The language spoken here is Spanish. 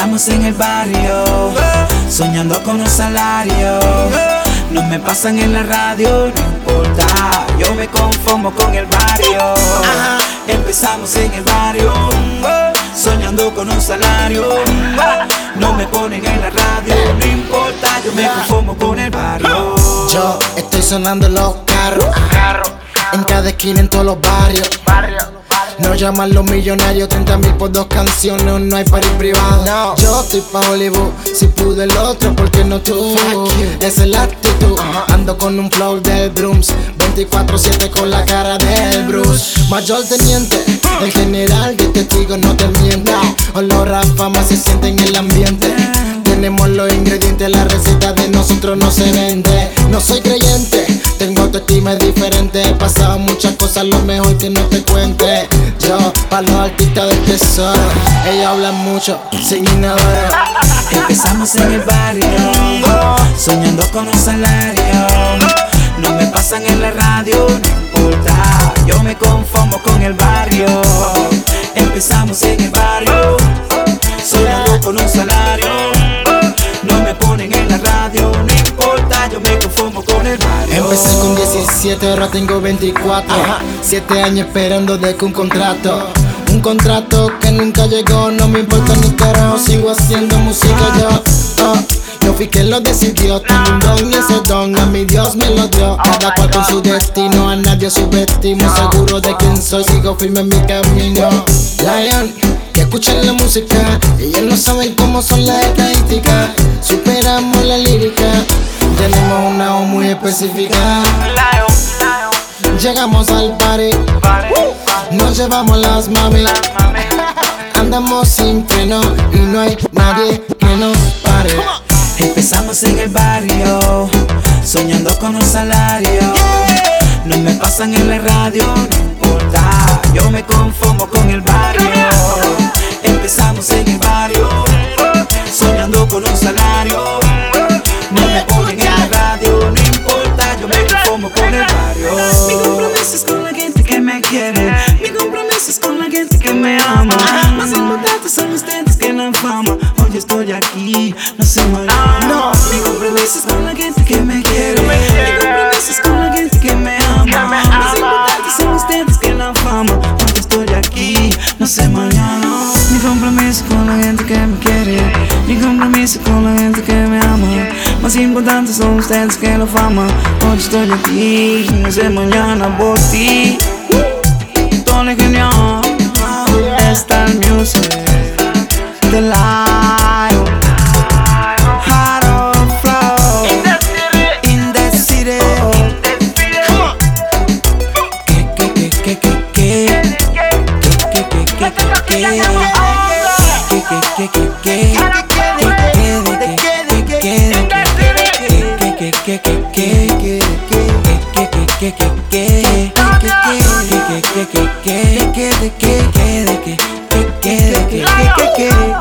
Empezamos en el barrio, soñando con un salario. No me pasan en la radio, no importa, yo me conformo con el barrio. Empezamos en el barrio, soñando con un salario. No me ponen en la radio, no importa, yo me conformo con el barrio. Yo estoy sonando en los carros, en cada esquina, en todos los barrios. No llaman los millonarios, 30.000 por 2 canciones, no hay party privado. No. Yo estoy pa' Hollywood, si pude el otro, ¿por qué no tú? Esa es la actitud, ando con un flow del Brooms, 24/7 con la cara del Bruce. Mayor teniente, el general de testigos no te miente. Olor a fama se siente en el ambiente. Tenemos los ingredientes, la receta de nosotros no se vende. No soy creyente, tengo autoestima diferente. He pasado muchas cosas, lo mejor que no te cuente. Yo, pa' los artistas del tesoro, ellos hablan mucho, sin inodoro. Empezamos en el barrio, soñando con un salario. No me pasan en la radio, no importa, yo me conformo con el barrio. Empezamos en el barrio, soñando con un salario. No me ponen en la radio, no importa, yo me conformo con el barrio. Empecé con 17, ahora tengo 24. 7 años esperando de que un contrato que nunca llegó. No me importa ni carajo, sigo haciendo música yo. No fui quien lo decidió, tengo un don y ese don a mi Dios me lo dio. Cada cual con su destino, a nadie subestimo. Seguro de quién soy, sigo firme en mi camino. Lion, que escuchen la música, ellos no saben cómo son las estadísticas. Superamos la lírica, tenemos una voz muy específica. Llegamos al party, nos llevamos las mami. Andamos sin freno y no hay nadie que nos pare. Empezamos en el barrio, soñando con un salario. No me pasan en la radio, no importa, yo me conformo con el barrio. Empezamos en el barrio, soñando con un salario. No me ponen en la radio, no importa, yo me conformo con el barrio. Mi compromiso es con la gente que me quiere, mi compromiso es con la gente que me ama. Más importantes son ustedes que la fama. Hoy estoy aquí, no sé mañana. Mi compromiso es con la gente que me quiere, mi compromiso es con la gente que me ama. Más importantes son ustedes que la fama. Hoy estoy aquí, no sé mañana. Mi compromiso con la gente que me quiere, mi compromiso con la gente que me ama. Más importantes son ustedes que la fama. Hoy estoy aquí, no sé mañana por ti. Tony Genial, Star Music, The Lion, Heart of Flow, in the city. Que